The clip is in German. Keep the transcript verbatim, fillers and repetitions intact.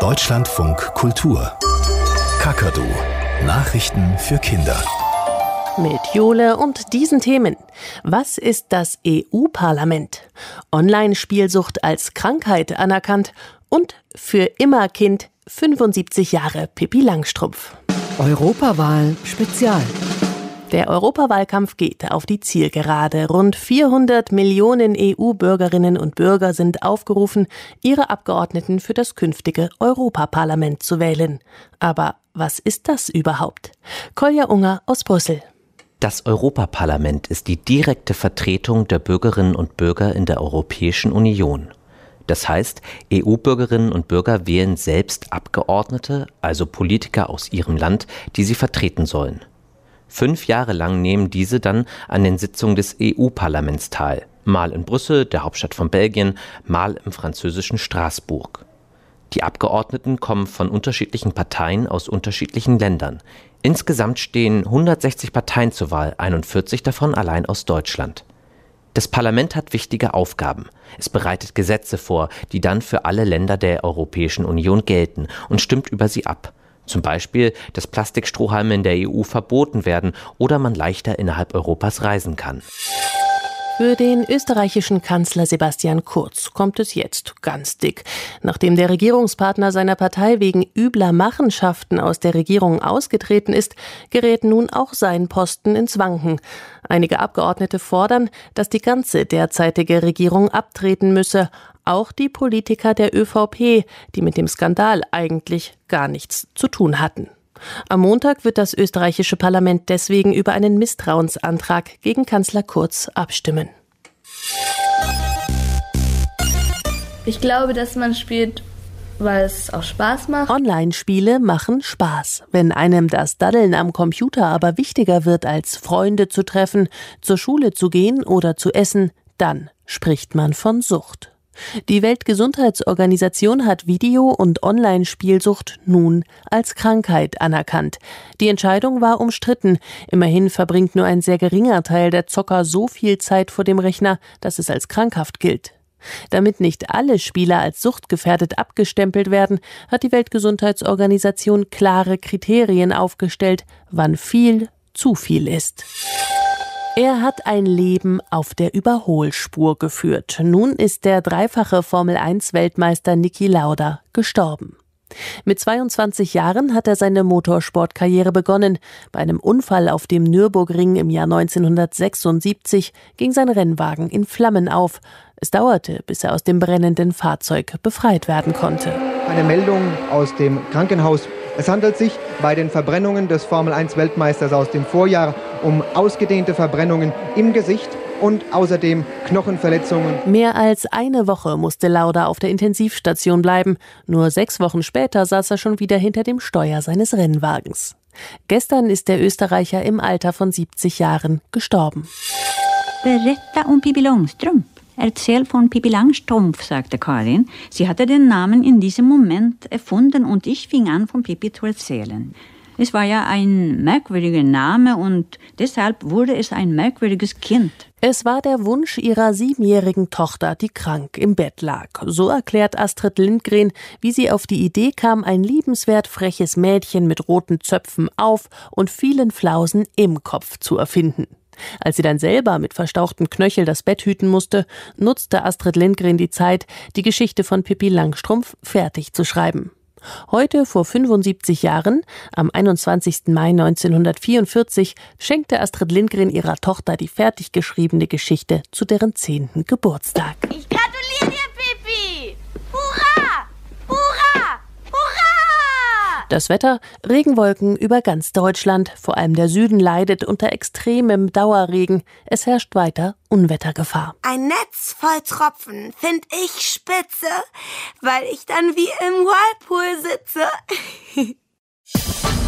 Deutschlandfunk Kultur. Kakadu. Nachrichten für Kinder. Mit Jole und diesen Themen. Was ist das E U-Parlament? Online-Spielsucht als Krankheit anerkannt und für immer Kind fünfundsiebzig Jahre Pippi Langstrumpf. Europawahl Spezial. Der Europawahlkampf geht auf die Zielgerade. Rund vierhundert Millionen E U-Bürgerinnen und Bürger sind aufgerufen, ihre Abgeordneten für das künftige Europaparlament zu wählen. Aber was ist das überhaupt? Kolja Unger aus Brüssel. Das Europaparlament ist die direkte Vertretung der Bürgerinnen und Bürger in der Europäischen Union. Das heißt, E U-Bürgerinnen und Bürger wählen selbst Abgeordnete, also Politiker aus ihrem Land, die sie vertreten sollen. Fünf Jahre lang nehmen diese dann an den Sitzungen des E U-Parlaments teil. Mal in Brüssel, der Hauptstadt von Belgien, mal im französischen Straßburg. Die Abgeordneten kommen von unterschiedlichen Parteien aus unterschiedlichen Ländern. Insgesamt stehen hundertsechzig Parteien zur Wahl, einundvierzig davon allein aus Deutschland. Das Parlament hat wichtige Aufgaben. Es bereitet Gesetze vor, die dann für alle Länder der Europäischen Union gelten und stimmt über sie ab. Zum Beispiel, dass Plastikstrohhalme in der E U verboten werden oder man leichter innerhalb Europas reisen kann. Für den österreichischen Kanzler Sebastian Kurz kommt es jetzt ganz dick. Nachdem der Regierungspartner seiner Partei wegen übler Machenschaften aus der Regierung ausgetreten ist, gerät nun auch sein Posten ins Wanken. Einige Abgeordnete fordern, dass die ganze derzeitige Regierung abtreten müsse. Auch die Politiker der ÖVP, die mit dem Skandal eigentlich gar nichts zu tun hatten. Am Montag wird das österreichische Parlament deswegen über einen Misstrauensantrag gegen Kanzler Kurz abstimmen. Ich glaube, dass man spielt, weil es auch Spaß macht. Online-Spiele machen Spaß. Wenn einem das Daddeln am Computer aber wichtiger wird, als Freunde zu treffen, zur Schule zu gehen oder zu essen, dann spricht man von Sucht. Die Weltgesundheitsorganisation hat Video- und Online-Spielsucht nun als Krankheit anerkannt. Die Entscheidung war umstritten. Immerhin verbringt nur ein sehr geringer Teil der Zocker so viel Zeit vor dem Rechner, dass es als krankhaft gilt. Damit nicht alle Spieler als suchtgefährdet abgestempelt werden, hat die Weltgesundheitsorganisation klare Kriterien aufgestellt, wann viel zu viel ist. Er hat ein Leben auf der Überholspur geführt. Nun ist der dreifache Formel eins Weltmeister Niki Lauda gestorben. Mit zweiundzwanzig Jahren hat er seine Motorsportkarriere begonnen. Bei einem Unfall auf dem Nürburgring im Jahr neunzehnhundertsechsundsiebzig ging sein Rennwagen in Flammen auf. Es dauerte, bis er aus dem brennenden Fahrzeug befreit werden konnte. Eine Meldung aus dem Krankenhaus. Es handelt sich bei den Verbrennungen des Formel eins Weltmeisters aus dem Vorjahr um ausgedehnte Verbrennungen im Gesicht und außerdem Knochenverletzungen. Mehr als eine Woche musste Lauda auf der Intensivstation bleiben. Nur sechs Wochen später saß er schon wieder hinter dem Steuer seines Rennwagens. Gestern ist der Österreicher im Alter von siebzig Jahren gestorben. Berätta um Pippi Långstrump. Erzähl von Pippi Langstrumpf, sagte Karin. Sie hatte den Namen in diesem Moment erfunden und ich fing an, von Pippi zu erzählen. Es war ja ein merkwürdiger Name und deshalb wurde es ein merkwürdiges Kind. Es war der Wunsch ihrer siebenjährigen Tochter, die krank im Bett lag. So erklärt Astrid Lindgren, wie sie auf die Idee kam, ein liebenswert freches Mädchen mit roten Zöpfen auf und vielen Flausen im Kopf zu erfinden. Als sie dann selber mit verstauchten Knöchel das Bett hüten musste, nutzte Astrid Lindgren die Zeit, die Geschichte von Pippi Langstrumpf fertig zu schreiben. Heute, vor fünfundsiebzig Jahren, am einundzwanzigsten Mai neunzehnhundertvierundvierzig, schenkte Astrid Lindgren ihrer Tochter die fertig geschriebene Geschichte zu deren zehnten Geburtstag. Ich gratuliere dir, Pippi! Hurra! Hurra! Hurra! Das Wetter, Regenwolken über ganz Deutschland. Vor allem der Süden leidet unter extremem Dauerregen. Es herrscht weiter Unwettergefahr. Ein Netz voll Tropfen find ich spitze, weil ich dann wie im Whirlpool sitze.